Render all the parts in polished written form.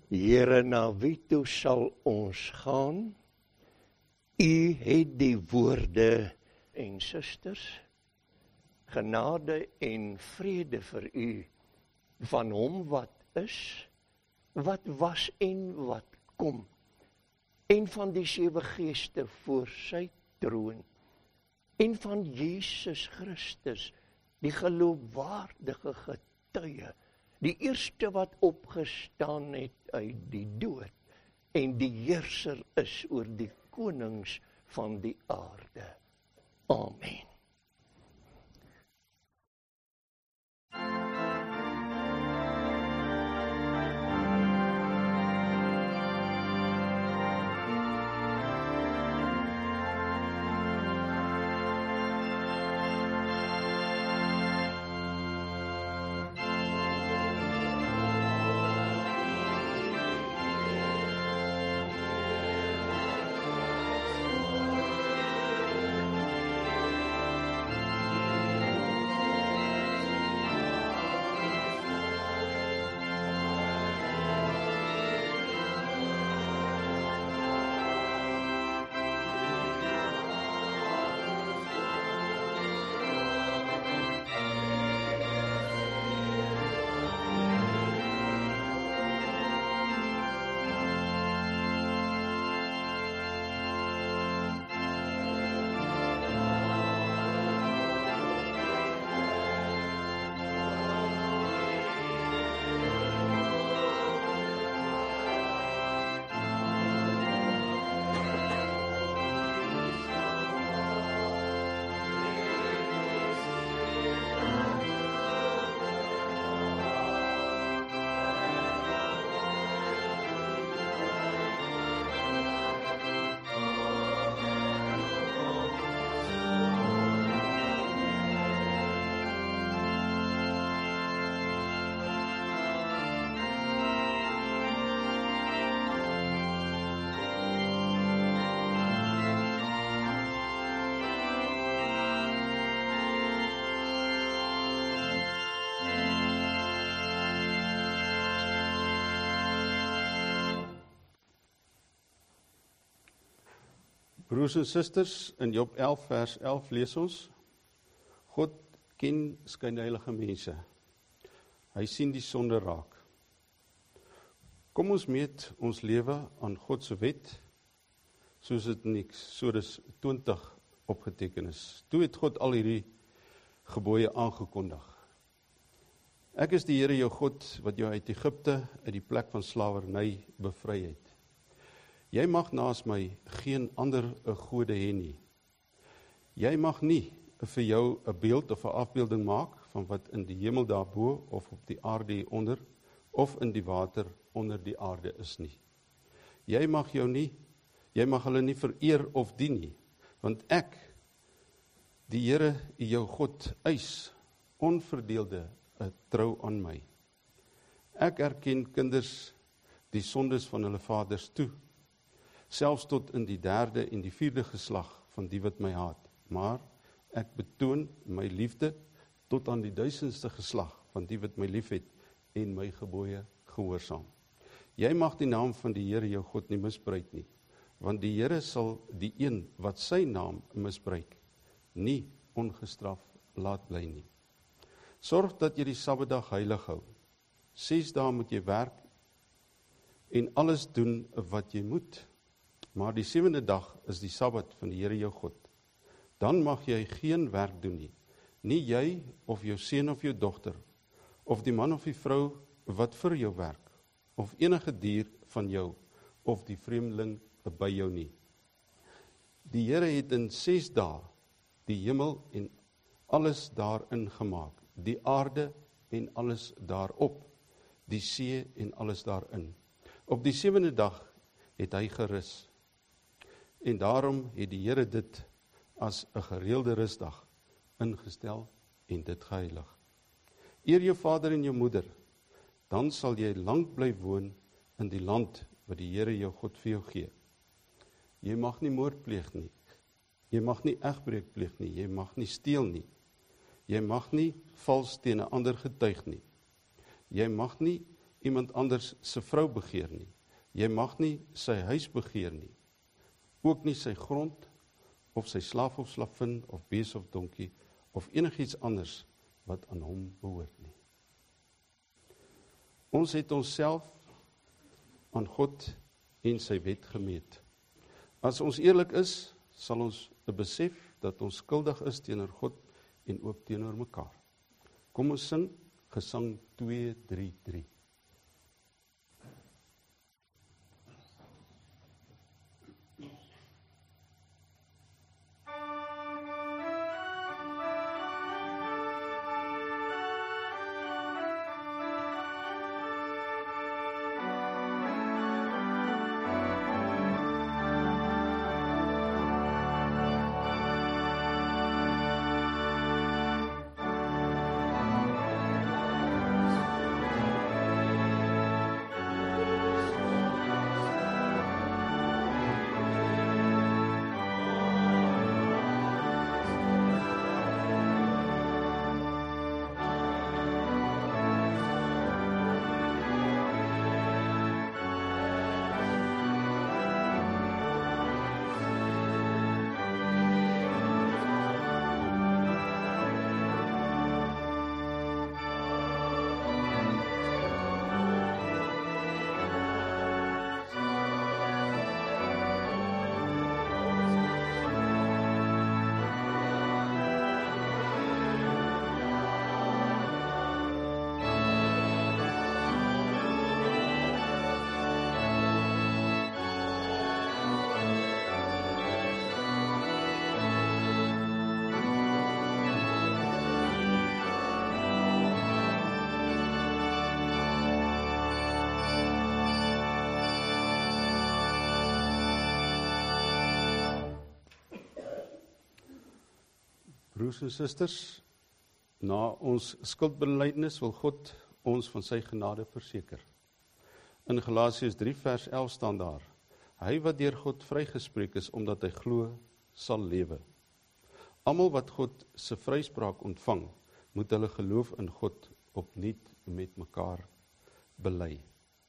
Here, na wie toe sal ons gaan? U het die woorde en susters, genade en vrede vir u, van hom wat is, wat was en wat kom, en van die 7 geeste voor sy troon, en van Jesus Christus, die geloofwaardige getuie, die eerste wat opgestaan het uit die dood, en die heerser is oor die konings van die aarde. Amen. Broers en susters, in Job 11 vers 11 lees ons, God ken skynheilige mense. Hy sien die sonde raak. Kom ons meet ons lewe aan God se wet, soos dit in Eksodus 20 opgeteken is. Toe het God al hierdie gebooie aangekondig. Ek is die Here jou God, wat jou uit Egipte, uit die plek van slawerny bevry het. Jy mag naas my geen ander gode hê nie. Jy mag nie vir jou 'n beeld of 'n afbeelding maak van wat in die hemel daarbo of op die aarde hieronder of in die water onder die aarde is nie. Jy mag hulle nie vereer of dien nie, want ek, die Here jou God, eis onverdeelde trou aan my. Ek erken kinders die sondes van hulle vaders toe, selfs tot in die 3de en die 4de geslag van die wat my haat. Maar ek betoon my liefde tot aan die 1000ste geslag van die wat my liefhet en my gebooie gehoorsaam. Jy mag die naam van die Here jou God nie misbruik nie, want die Here sal die een wat sy naam misbruik, nie ongestraf laat bly nie. Sorg dat jy die Sabbatdag heilig hou. 6 dae moet jy werk en alles doen wat jy moet. Maar die 7de dag is die Sabbat van die Here jou God. Dan mag jy geen werk doen nie. Nie jy of jou seun of jou dogter, of die man of die vrou wat vir jou werk, of enige dier van jou, of die vreemdeling by jou nie. Die Here het in 6 dae die hemel en alles daarin gemaak, die aarde en alles daarop, die see en alles daarin. Op die 7de dag het hy gerus. En daarom het die Here dit as 'n gereelde rusdag ingestel en dit geheilig. Eer jou vader en jou moeder, dan sal jy lank bly woon in die land wat die Here jou God vir jou gee. Jy mag nie moord pleeg nie. Jy mag nie egbreek pleeg nie. Jy mag nie steel nie. Jy mag nie vals teen 'n ander getuig nie. Jy mag nie iemand anders se vrou begeer nie. Jy mag nie sy huis begeer nie. Ook nie sy grond, of sy slaaf of slavin, of bees of donkie, of enigiets anders wat aan hom behoort nie. Ons het onsself aan God en sy wet gemeet. As ons eerlik is, sal ons besef dat ons skuldig is teenoor God en ook teenoor mekaar. Kom ons sing Gesang 233. Broers en susters, na ons skuldbelijdenis wil God ons van sy genade verseker. In Galasiërs 3 vers 11 staan daar: Hy wat deur God vrygespreek is, omdat hy glo, sal lewe. Almal wat God se vryspraak ontvang, moet hulle geloof in God opnuut met mekaar bely.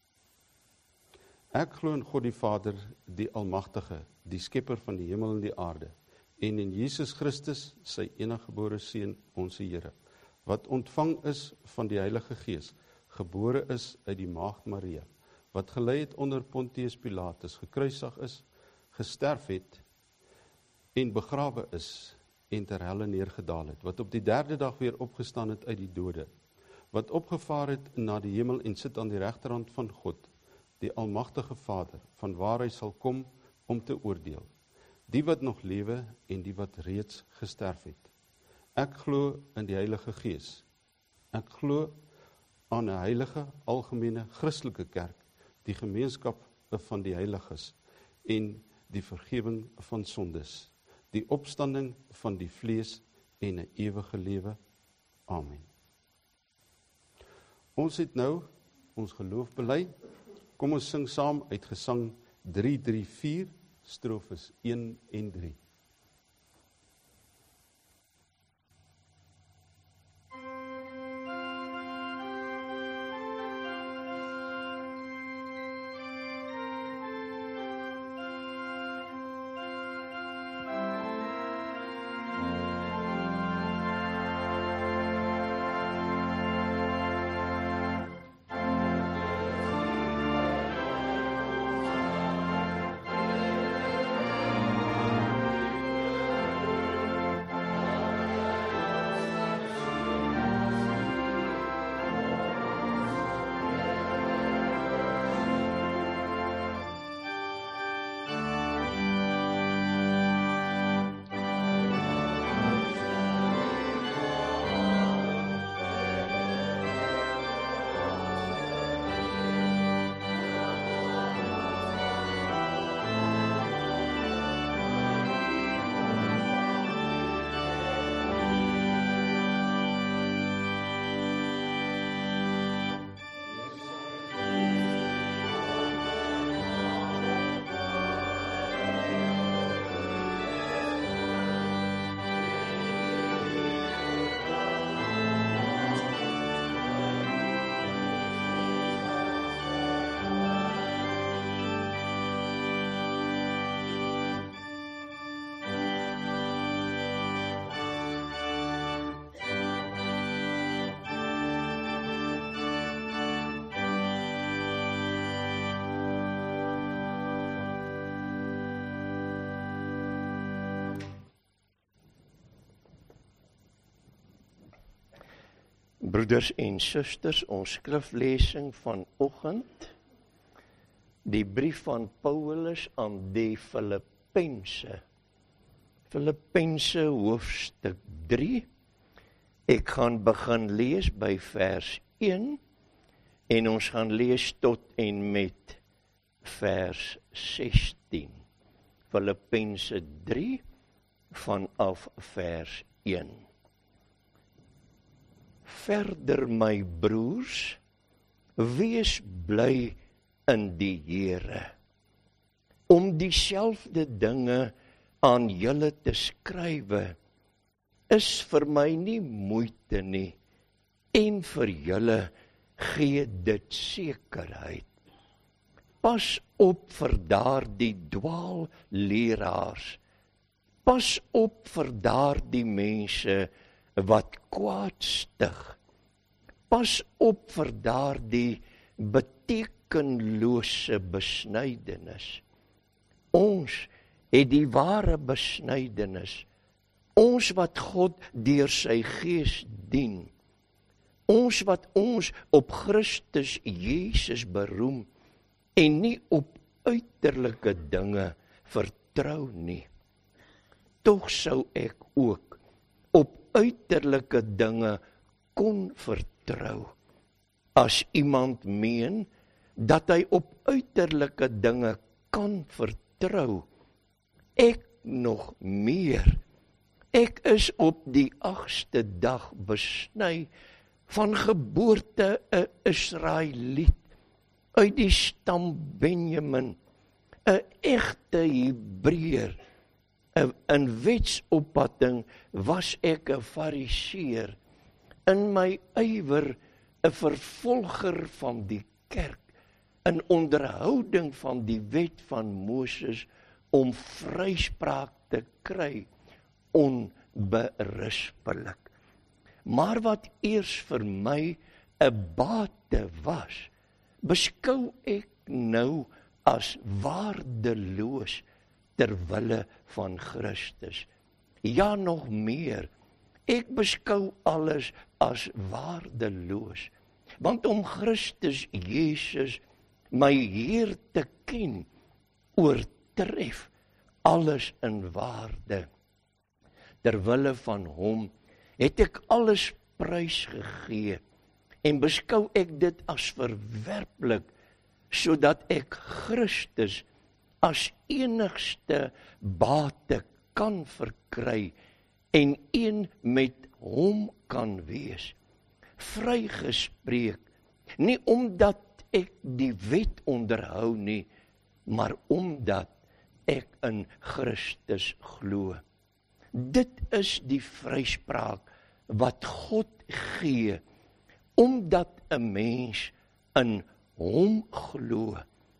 Ek glo in God die Vader, die Almagtige, die skepper van die hemel en die aarde, en in Jesus Christus, sy eniggebore Seun, ons Here, wat ontvang is van die Heilige Gees, gebore is uit die maagd Maria, wat gelei het onder Pontius Pilatus, gekruisig is, gesterf het, en begrawe is, en ter helle neergedaal het, wat op die 3de dag weer opgestaan het uit die dode, wat opgevaar het na die hemel en sit aan die regterhand van God, die Almagtige Vader, van waar hy sal kom om te oordeel, die wat nog lewe en die wat reeds gesterf het. Ek glo in die Heilige Gees. Ek glo aan 'n heilige, algemene, Christelike kerk, die gemeenskap van die heiliges en die vergifnis van sondes, die opstanding van die vlees en 'n ewige lewe. Amen. Ons het nou ons geloof bely. Kom ons sing saam uit Gesang 334, strofes 1 en 3. Broeders en susters, ons skriflesing vanoggend, die brief van Paulus aan die Filippense. Filippense hoofstuk 3. Ek gaan begin lees by vers 1 en ons gaan lees tot en met vers 16. Filippense 3 vanaf vers 1. Verder my broers, wees bly in die Here, om dieselfde dinge aan julle te skrywe, is vir my nie moeite nie, en vir julle gee dit sekerheid. Pas op vir daardie dwaalleraars, pas op vir daardie mense wat kwaad stig. Pas op vir daardie betekenlose besnydenis. Ons het die ware besnydenis. Ons wat God deur sy Gees dien. Ons wat ons op Christus Jesus beroem en nie op uiterlike dinge vertrou nie. Tog sou ek ook op uiterlike dinge kon vertrou. As iemand meen dat hy op uiterlike dinge kan vertrou, ek nog meer. Ek is op die 8ste dag besny, van geboorte 'n Israeliet, uit die stam Benjamin, 'n egte Hebreër. In wetsopvatting was ek 'n Fariseer, in my ywer 'n vervolger van die kerk, in onderhouding van die wet van Moses om vryspraak te kry, onberispelik. Maar wat eers vir my 'n bate was, beskou ek nou as waardeloos ter wille van Christus. Ja, nog meer, ek beskou alles as waardeloos, want om Christus Jesus, my Heer te ken, oortref alles in waarde. Ter wille van hom het ek alles prysgegee, en beskou ek dit as verwerplik, sodat ek Christus as enigste bate kan verkry en een met hom kan wees. Vrygespreek, nie omdat ek die wet onderhou nie, maar omdat ek in Christus glo. Dit is die vryspraak wat God gee, omdat 'n mens in hom glo.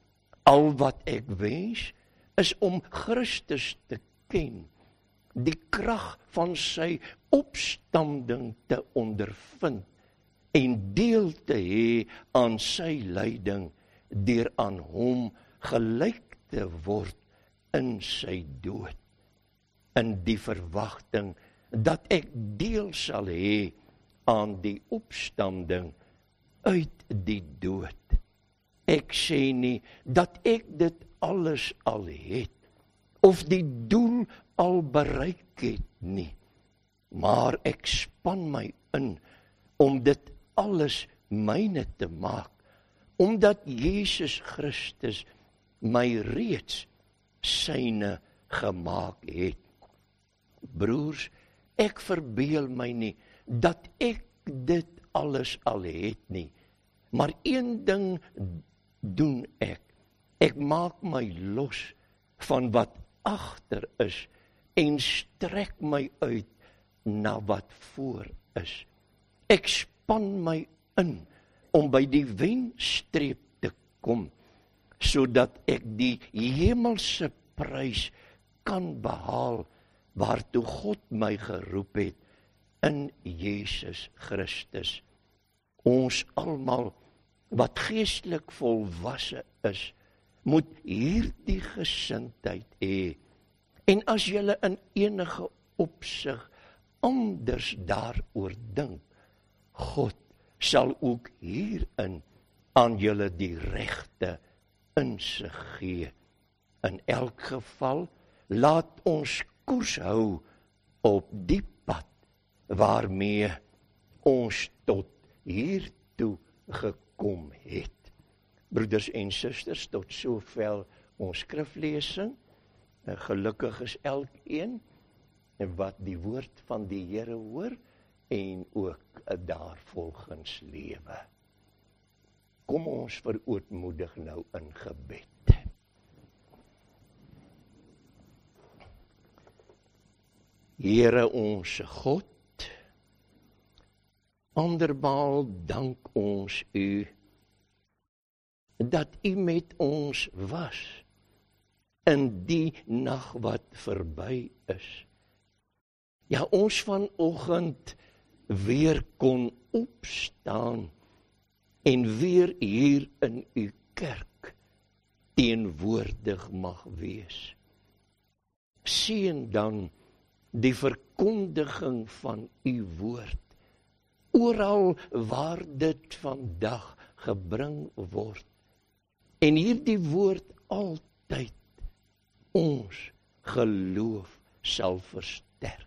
Al wat ek wens, is om Christus te ken, die krag van sy opstanding te ondervind, en deel te hê aan sy lyding, deur aan hom gelyk te word in sy dood, in die verwagting dat ek deel sal hê aan die opstanding uit die dood. Ek sê nie dat ek dit alles al het, of die doel al bereik het nie, maar ek span my in om dit alles myne te maak, omdat Jesus Christus my reeds syne gemaak het. Broers, ek verbeel my nie dat ek dit alles al het nie, maar een ding doen ek. Ek maak my los van wat agter is en strek my uit na wat voor is. Ek span my in om by die wenstreep te kom, sodat ek die hemelse prys kan behaal waartoe God my geroep het in Jesus Christus. Ons almal wat geestelik volwasse is, moet hierdie gesindheid hê. En as julle in enige opsig anders daaroor dink, God sal ook hierin aan julle die regte insig gee. In elk geval, laat ons koers hou op die pad waarmee ons tot hiertoe gekom het. Broeders en susters, tot sover ons skriflesing. Gelukkig is elkeen wat die woord van die Here hoor en ook daarvolgens lewe. Kom ons verootmoedig nou in gebed. Here ons God, andermaal dank ons U, dat U met ons was in die nag wat verby is. Ja, ons vanoggend weer kon opstaan en weer hier in U kerk teenwoordig mag wees. Seën dan die verkondiging van U woord, oral waar dit vandag gebring word, en hierdie woord altyd ons geloof sal versterk.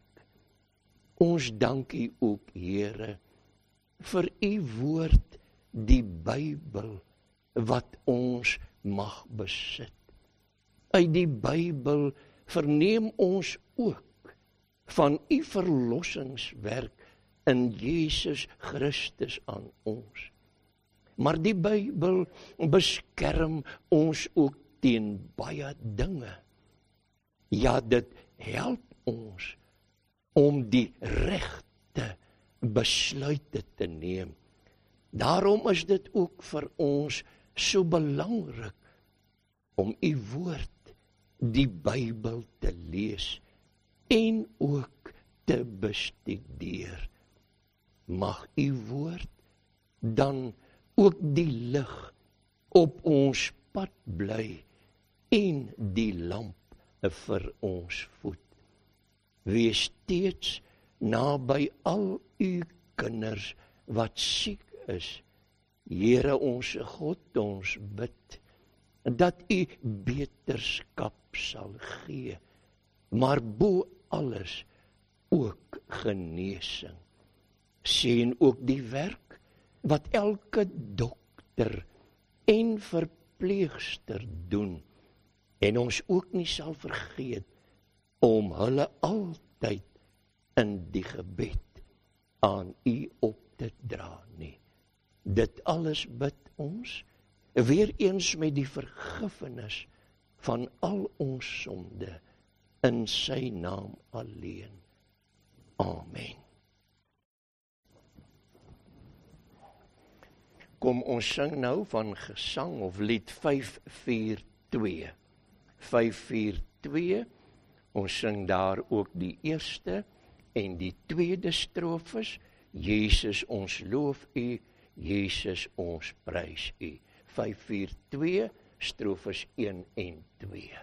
Ons dank U ook, Here, vir U woord, die Bybel, wat ons mag besit. Uit die Bybel verneem ons ook van U verlossingswerk in Jesus Christus aan ons. Maar die Bybel beskerm ons ook teen baie dinge. Ja, dit help ons om die regte besluite te neem. Daarom is dit ook vir ons so belangrik om U woord, die Bybel, te lees en ook te bestudeer. Mag U woord dan ook die lig op ons pad bly en die lamp vir ons voet. Wees steeds naby al U kinders wat siek is. Here ons God, ons bid dat U beterskap sal gee, maar bo alles ook genesing. Seën ook die werk wat elke dokter en verpleegster doen, en ons ook nie sal vergeet om hulle altyd in die gebed aan U op te dra nie. Dit alles bid ons, weer eens met die vergifnis van al ons sonde, in Sy naam alleen. Amen. Kom ons sing nou van gesang of lied 542. 542, ons sing daar ook die eerste en die tweede strofes. Jesus ons loof U, Jesus ons prys U. 542, strofes 1 en 2.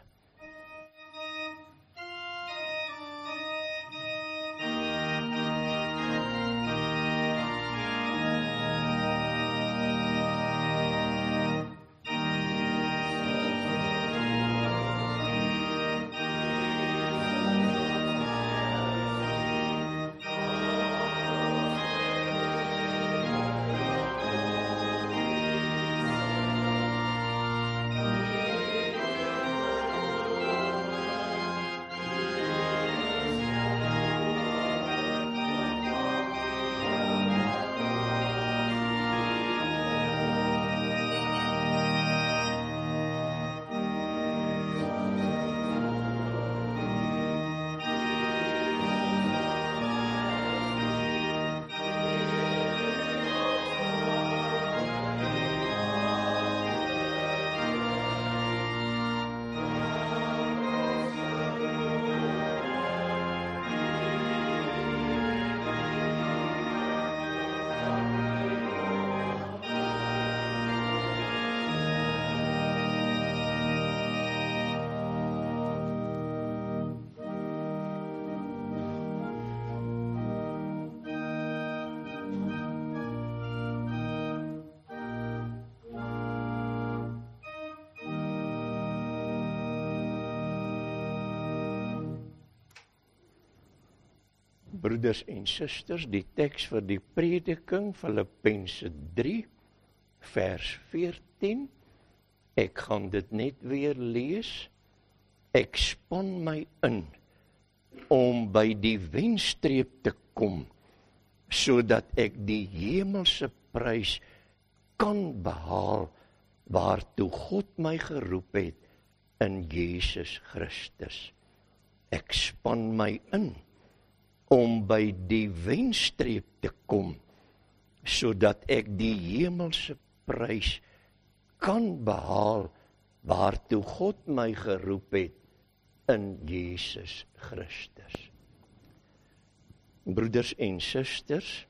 Broeders en susters, die teks vir die prediking, Filippense 3, vers 14. Ek gaan dit net weer lees. Ek span my in om by die wenstreep te kom, sodat ek die hemelse prys kan behaal, waartoe God my geroep het in Jesus Christus. Ek span my in om by die wenstreep te kom, sodat ek die hemelse prys kan behaal, waartoe God my geroep het in Jesus Christus. Broeders en susters,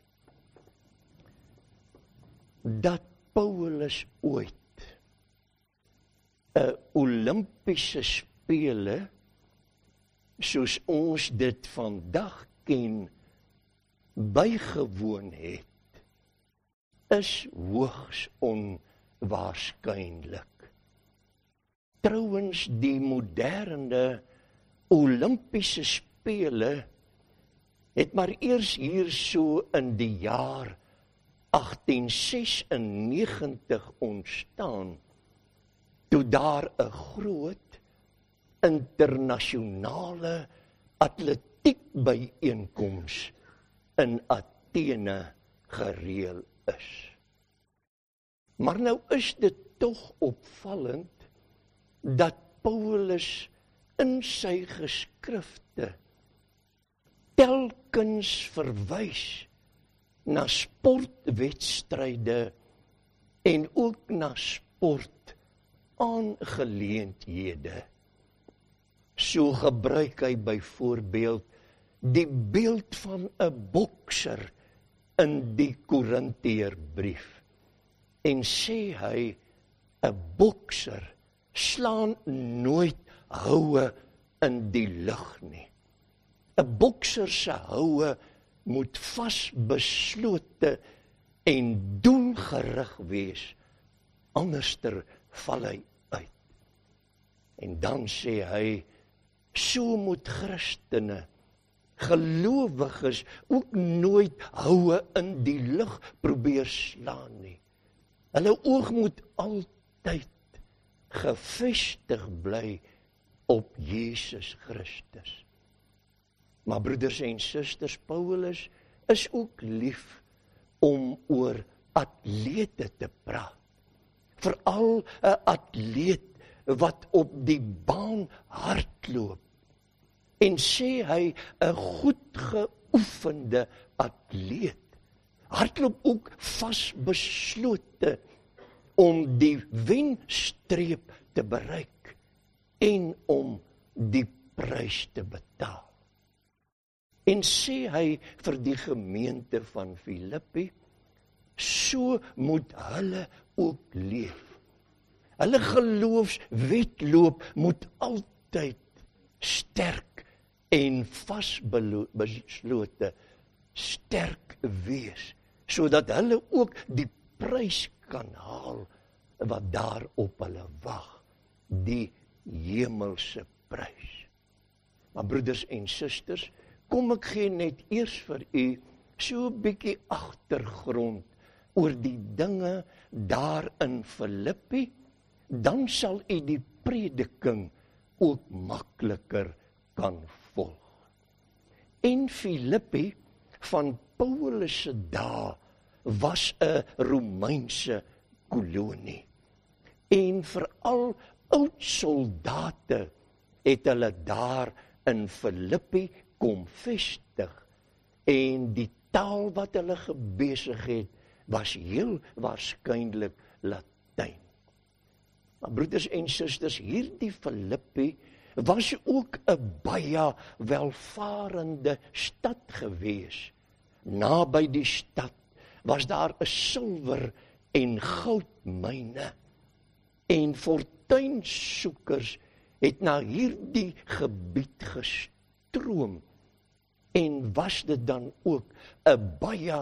dat Paulus ooit 'n Olimpiese spele, soos ons dit vandag ken, bygewoon het, is hoogs onwaarskynlik. Trouwens, die moderne Olimpiese spele het maar eers hier so in die jaar 1896 ontstaan, toe daar 'n groot internasionale atletiekbyeenkoms in Athene gereël is. Maar nou is dit tog opvallend dat Paulus in sy geskrifte telkens verwys na sportwedstryde en ook na sportaangeleenthede. So gebruik hy byvoorbeeld die beeld van 'n bokser in die Korinteërbrief en sê hy 'n bokser slaan nooit houe in die lug nie. 'n Bokser se houe moet vasbeslote en doelgerig wees, anderster val hy uit. En dan sê hy, so moet Christene, gelowiges, ook nooit houe in die lug probeer slaan nie. Hulle oog moet altyd gefestig bly op Jesus Christus. Maar broeders en susters, Paulus is ook lief om oor atlete te praat. Veral 'n atleet wat op die baan hardloop. En sê hy, 'n goed geoefende atleet hardloop ook vasbeslote om die wenstreep te bereik en om die prys te betaal. En sê hy vir die gemeente van Filippi, so moet hulle ook leef. Hulle geloofswedloop moet altyd sterk en vasbeslote sterk wees, sodat hulle ook die prys kan haal wat daar op hulle wag, die hemelse prys. Maar broeders en susters, kom ek gee net eers vir u so 'n bietjie agtergrond oor die dinge daar in Filippi, dan sal u die prediking ook makliker kan volg. En Filippi van Paulus se dae was 'n Romeinse kolonie. En veral oud soldate het hulle daar in Filippi kom vestig. En die taal wat hulle gebesig het, was heel waarskynlik Latyn. Maar broeders en susters, hierdie Filippi was ook 'n baie welvarende stad gewees. Naby die stad was daar 'n silwer en goudmyne. En fortuinsoekers het na hierdie gebied gestroom. En was dit dan ook 'n baie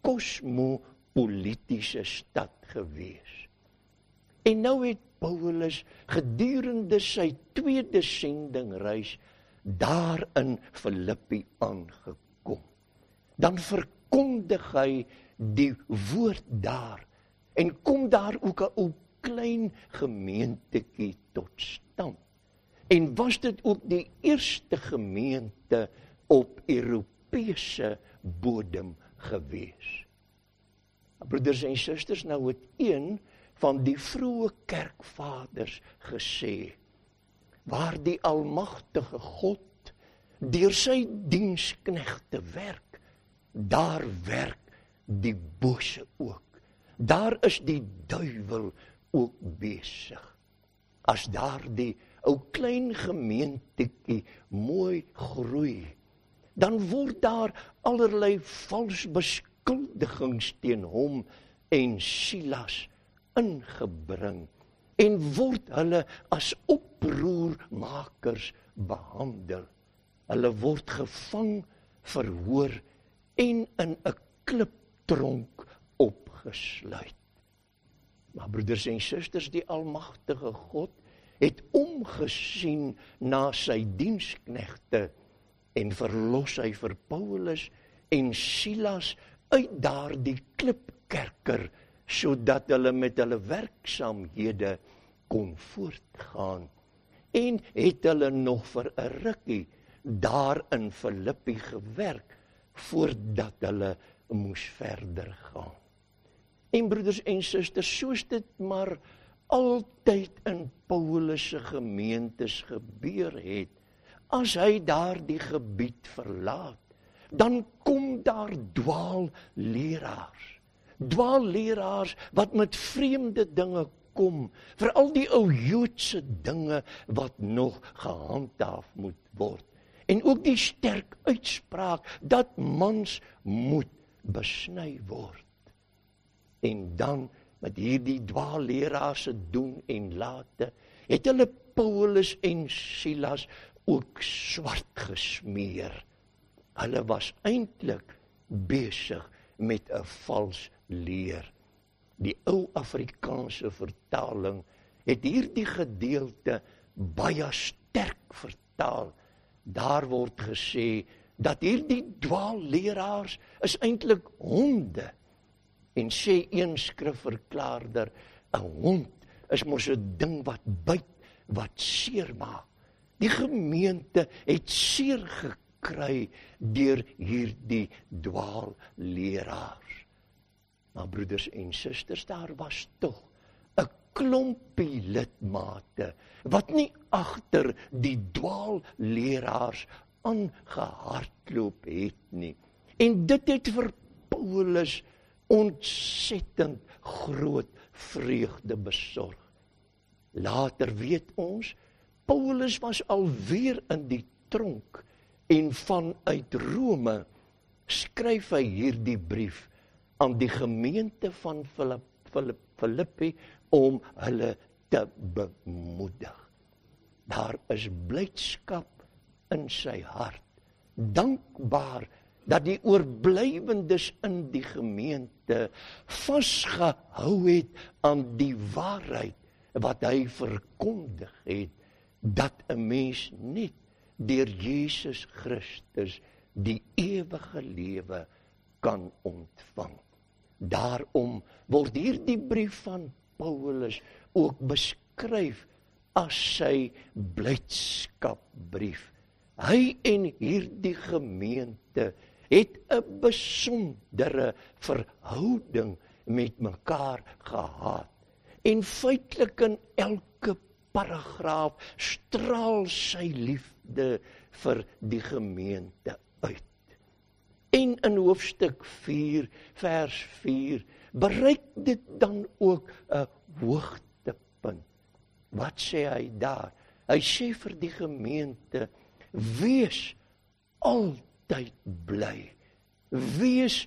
kosmopolitiese stad gewees. En nou het Paulus gedurende sy tweede sendingreis daar in Filippi aangekom. dan verkondig hy die woord daar, en kom daar ook 'n ou klein gemeentetjie tot stand. En was dit ook die eerste gemeente op Europese bodem gewees. Broeders en susters, nou het een van die vroeë kerkvaders gesê, waar die almagtige God deur sy diensknegte werk, daar werk die bose ook. Daar is die duiwel ook besig. As daar die ou klein gemeentetjie mooi groei, dan word daar allerlei vals beskuldigings teen hom en Silas ingebring, en word hulle as oproermakers behandel. Hulle word gevang, verhoor en in 'n kliptronk opgesluit. Maar broeders en susters, die almagtige God het omgesien na sy diensknegte en verlos hy vir Paulus en Silas uit daardie klipkerker, sodat hulle met hulle werksaamhede kon voortgaan. En het hulle nog vir 'n rukkie daar in Filippi gewerk, voordat hulle moes verder gaan. En broeders en susters, soos dit maar altyd in Paulus se gemeentes gebeur het, as hy daardie gebied verlaat, dan kom daar dwaalleraars wat met vreemde dinge kom, veral die ou Joodse dinge wat nog gehandhaaf moet word. En ook die sterk uitspraak dat mans moet besny word. En dan met hierdie dwaalleraars se doen en late, het hulle Paulus en Silas ook swart gesmeer. Hulle was eintlik besig met 'n vals leer. Die ou Afrikaanse vertaling het hierdie gedeelte baie sterk vertaal. Daar word gesê dat hierdie dwaalleraars is eintlik honde. En sê een skrifverklaarder, 'n hond is mos 'n ding wat byt, wat seer maak. Die gemeente het seer gekry deur hierdie dwaalleraars. Maar broeders en susters, daar was tog 'n klompie lidmate wat nie agter die dwaalleraars aangehardloop het nie. En dit het vir Paulus ontsettend groot vreugde besorg. Later weet ons, Paulus was alweer in die tronk en vanuit Rome skryf hy hierdie brief aan die gemeente van Filippi om hulle te bemoedig. Daar is blydskap in sy hart, dankbaar dat die oorblywendes in die gemeente vasgehou het aan die waarheid wat hy verkondig het, dat 'n mens net deur Jesus Christus die ewige lewe kan ontvang. Daarom word hierdie brief van Paulus ook beskryf as sy blydskapbrief. Hy en hierdie gemeente het 'n besondere verhouding met mekaar gehad. En feitelik in elke paragraaf straal sy liefde vir die gemeente uit. En in hoofstuk 4, vers 4, bereik dit dan ook 'n hoogtepunt. Wat sê hy daar? Hy sê vir die gemeente, wees altyd bly. Wees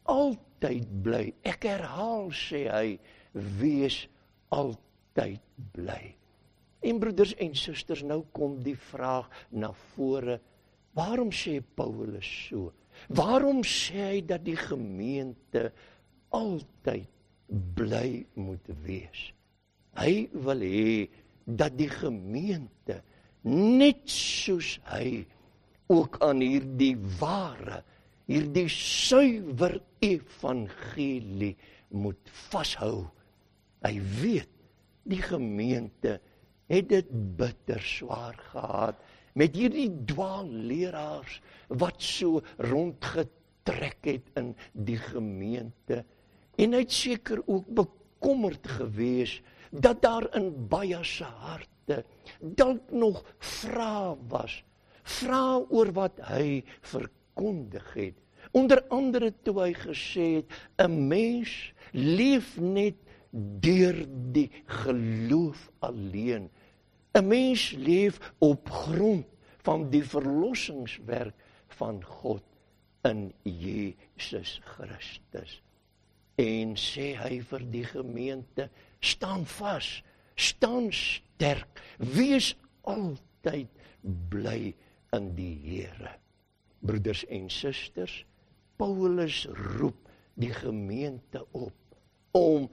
altyd bly. Ek herhaal, sê hy, wees altyd bly. En broeders en susters, nou kom die vraag na vore, waarom sê Paulus so? Waarom sê hy dat die gemeente altyd bly moet wees? Hy wil hê dat die gemeente, net soos hy, ook aan hierdie ware hierdie suiwer evangelie moet vashou. Hy weet, die gemeente het dit bitter swaar gehad, met hierdie dwaalleraars, wat so rondgetrek het in die gemeente. En hy het seker ook bekommerd gewees, dat daar in baie se harte, dalk nog vrae was, vrae oor wat hy verkondig het. Onder andere toe hy gesê het, 'n mens leef net deur die geloof alleen. 'n Mens leef op grond van die verlossingswerk van God in Jesus Christus. En sê hy vir die gemeente, staan vas, staan sterk, wees altyd bly in die Here. Broeders en susters, Paulus roep die gemeente op om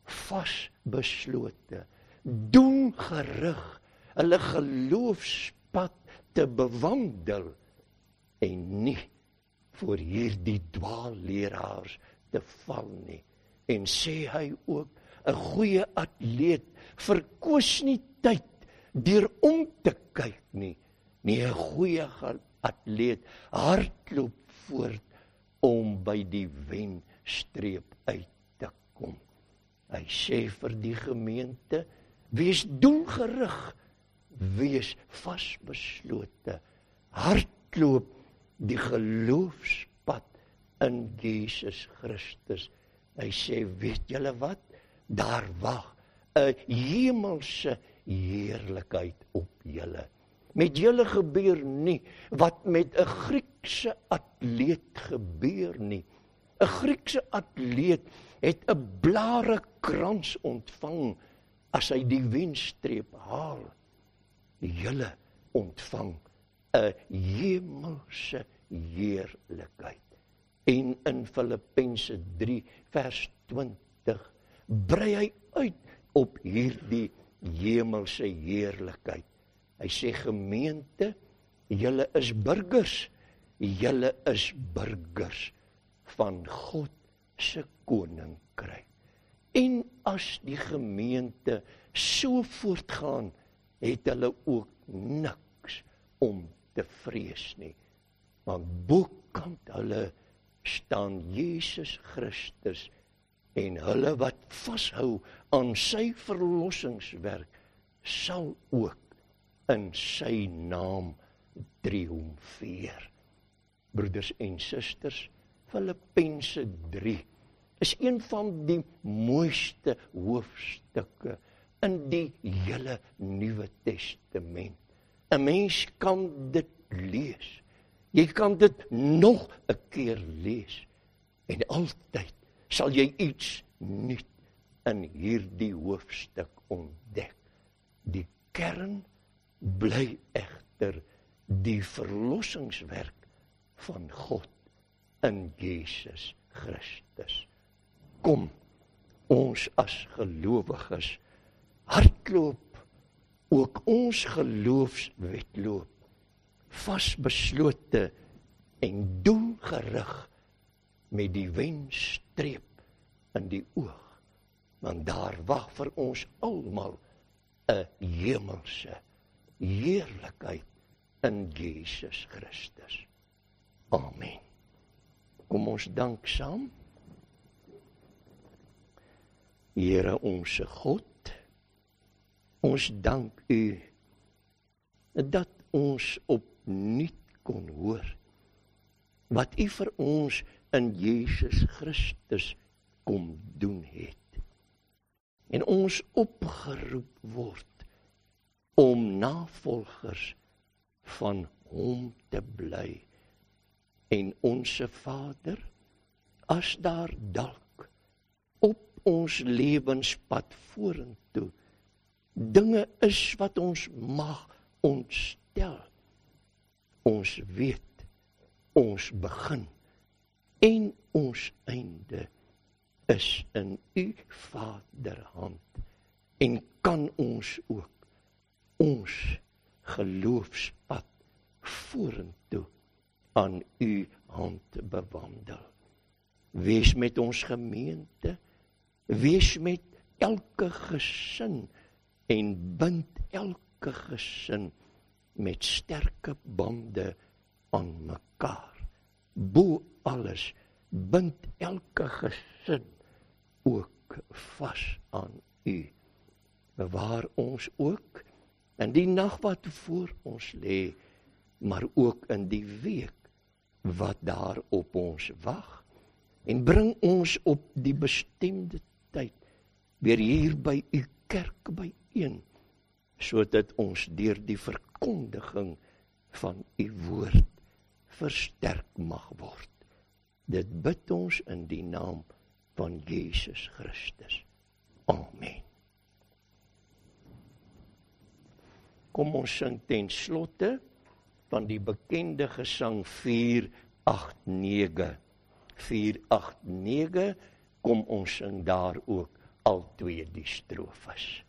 vasbeslote, doelgerig hulle geloofspad te bewandel en nie voor hierdie dwaalleraars te val nie. En sê hy ook, 'n goeie atleet verkoos nie tyd deur om te kyk nie. Nee, 'n goeie atleet hardloop voort om by die wenstreep uit te kom. Hy sê vir die gemeente, wees doelgerig, wees vasbeslote, hardloop die geloofspad in Jesus Christus. Hy sê, weet julle wat? Daar wag 'n hemelse heerlikheid op julle. Met julle gebeur nie wat met 'n Griekse atleet gebeur nie. 'n Griekse atleet het 'n blare krans ontvang as hy die wenstreep haal. Julle ontvang 'n hemelse heerlikheid. En in Filippense 3 vers 20 brei hy uit op hierdie hemelse heerlikheid. Hy sê, gemeente, julle is burgers van God se koninkryk. En as die gemeente so voortgaan, het hulle ook niks om te vrees nie. Want bokant hulle staan Jesus Christus en hulle wat vashou aan sy verlossingswerk sal ook in sy naam triomfeer. Broeders en susters, Filippense 3 is een van die mooiste hoofstukke in die hele Nuwe Testament. 'n Mens kan dit lees. Jy kan dit nog 'n keer lees. En altyd sal jy iets nuut in hierdie hoofstuk ontdek. Die kern bly egter die verlossingswerk van God in Jesus Christus. Kom, ons as gelowiges hardloop ook ons geloofswedloop, vasbeslote en doelgerig met die wenstreep in die oog, want daar wag vir ons almal 'n hemelse heerlikheid in Jesus Christus. Amen. Kom ons dank saam. Here onse God, ons dank U dat ons opnuut kon hoor wat U vir ons in Jesus Christus kom doen het. En ons opgeroep word om navolgers van Hom te bly. En onse Vader, as daar dalk op ons lewenspad vorentoe dinge is wat ons mag ontstel, ons weet, ons begin en ons einde is in U Vaderhand en kan ons ook ons geloofspad vorentoe aan U hand bewandel. Wees met ons gemeente, wees met elke gesin en bind elke gesin met sterke bande aan mekaar. Bo alles, bind elke gesin ook vas aan U. Bewaar ons ook in die nag wat voor ons lê, maar ook in die week wat daar op ons wag, en bring ons op die bestemde tyd weer hier by U kerk byeen, sodat ons deur die verkondiging van U woord versterk mag word. Dit bid ons in die naam van Jesus Christus. Amen. Kom ons sing ten slotte van die bekende gesang 489. 489, kom ons sing daar ook al twee die strofes.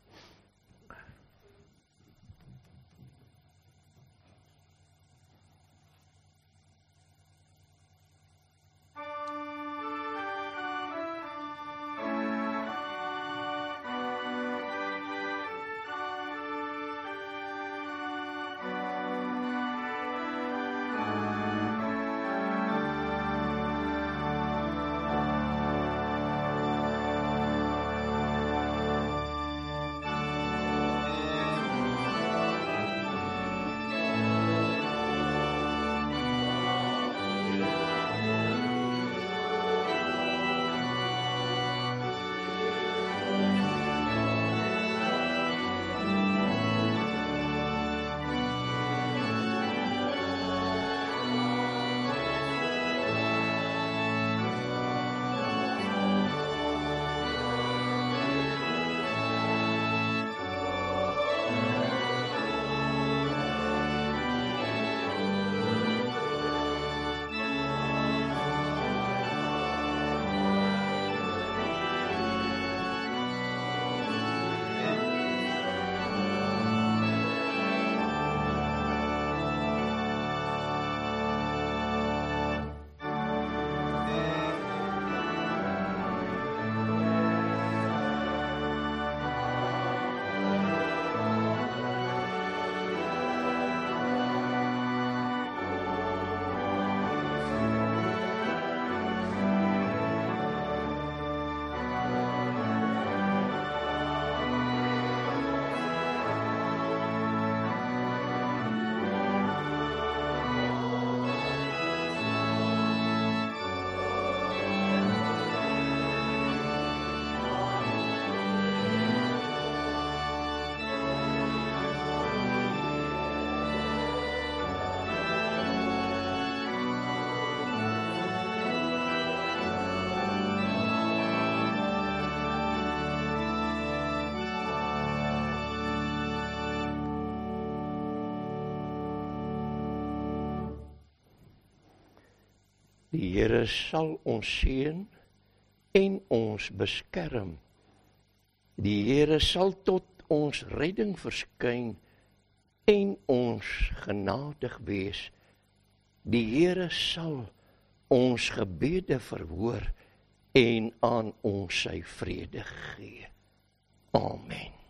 Die Here sal ons seën en ons beskerm. Die Here sal tot ons redding verskyn en ons genadig wees. Die Here sal ons gebede verhoor en aan ons sy vrede gee. Amen.